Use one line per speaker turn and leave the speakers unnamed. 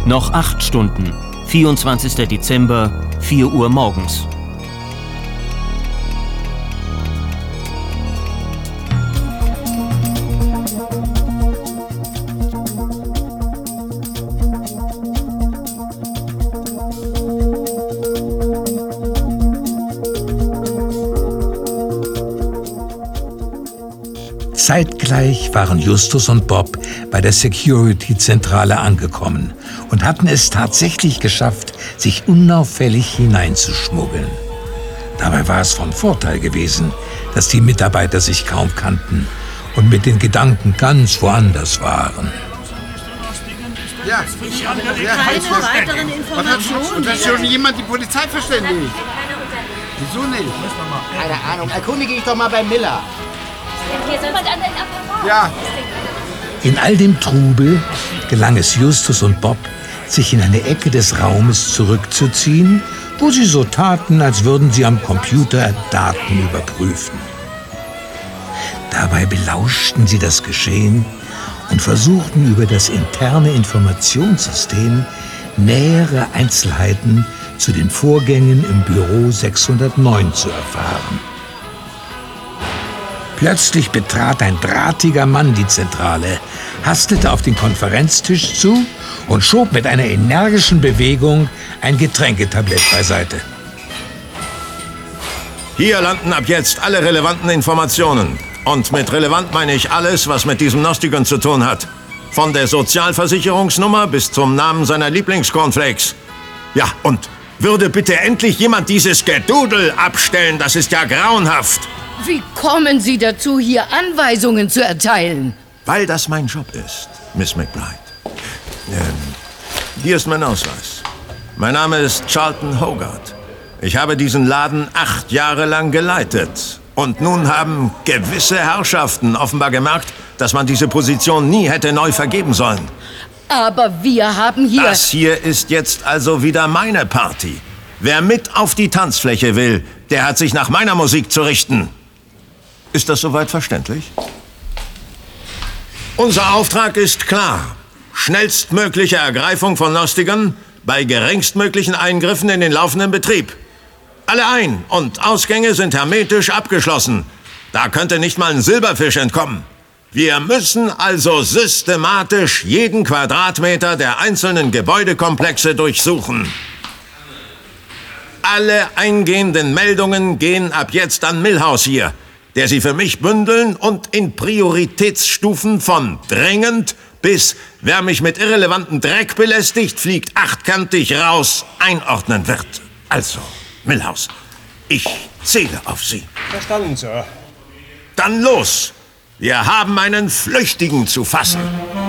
Noch 8 Stunden. 24. Dezember, 4 Uhr morgens.
Zeitgleich waren Justus und Bob bei der Security-Zentrale angekommen und hatten es tatsächlich geschafft, sich unauffällig hineinzuschmuggeln. Dabei war es von Vorteil gewesen, dass die Mitarbeiter sich kaum kannten und mit den Gedanken ganz woanders waren.
Ja,
Keine weiteren Informationen.
und hat schon jemand die Polizei verständigt? Wieso nicht?
Keine Ahnung, erkundige ich doch mal bei Miller.
Hier ist jemand an den Apparat.
Ja.
In all dem Trubel gelang es Justus und Bob, sich in eine Ecke des Raumes zurückzuziehen, wo sie so taten, als würden sie am Computer Daten überprüfen. Dabei belauschten sie das Geschehen und versuchten über das interne Informationssystem nähere Einzelheiten zu den Vorgängen im Büro 609 zu erfahren. Plötzlich betrat ein drahtiger Mann die Zentrale, hastete auf den Konferenztisch zu und schob mit einer energischen Bewegung ein Getränketablett beiseite.
Hier landen ab jetzt alle relevanten Informationen. Und mit relevant meine ich alles, was mit diesem Nostigon zu tun hat. Von der Sozialversicherungsnummer bis zum Namen seiner Lieblingscornflakes. Ja, und würde bitte endlich jemand dieses Gedudel abstellen? Das ist ja grauenhaft.
Wie kommen Sie dazu, hier Anweisungen zu erteilen?
Weil das mein Job ist, Miss McBride. Hier ist mein Ausweis. Mein Name ist Charlton Hogarth. Ich habe diesen Laden 8 Jahre lang geleitet. Und nun haben gewisse Herrschaften offenbar gemerkt, dass man diese Position nie hätte neu vergeben sollen.
Aber wir haben hier...
Das hier ist jetzt also wieder meine Party. Wer mit auf die Tanzfläche will, der hat sich nach meiner Musik zu richten. Ist das soweit verständlich? Unser Auftrag ist klar. Schnellstmögliche Ergreifung von Nostigon bei geringstmöglichen Eingriffen in den laufenden Betrieb. Alle Ein- und Ausgänge sind hermetisch abgeschlossen. Da könnte nicht mal ein Silberfisch entkommen. Wir müssen also systematisch jeden Quadratmeter der einzelnen Gebäudekomplexe durchsuchen. Alle eingehenden Meldungen gehen ab jetzt an Milhouse hier, der sie für mich bündeln und in Prioritätsstufen von dringend bis wer mich mit irrelevantem Dreck belästigt, fliegt achtkantig raus, einordnen wird. Also, Milhouse, ich zähle auf Sie.
Verstanden, Sir.
Dann los! Wir haben einen Flüchtigen zu fassen.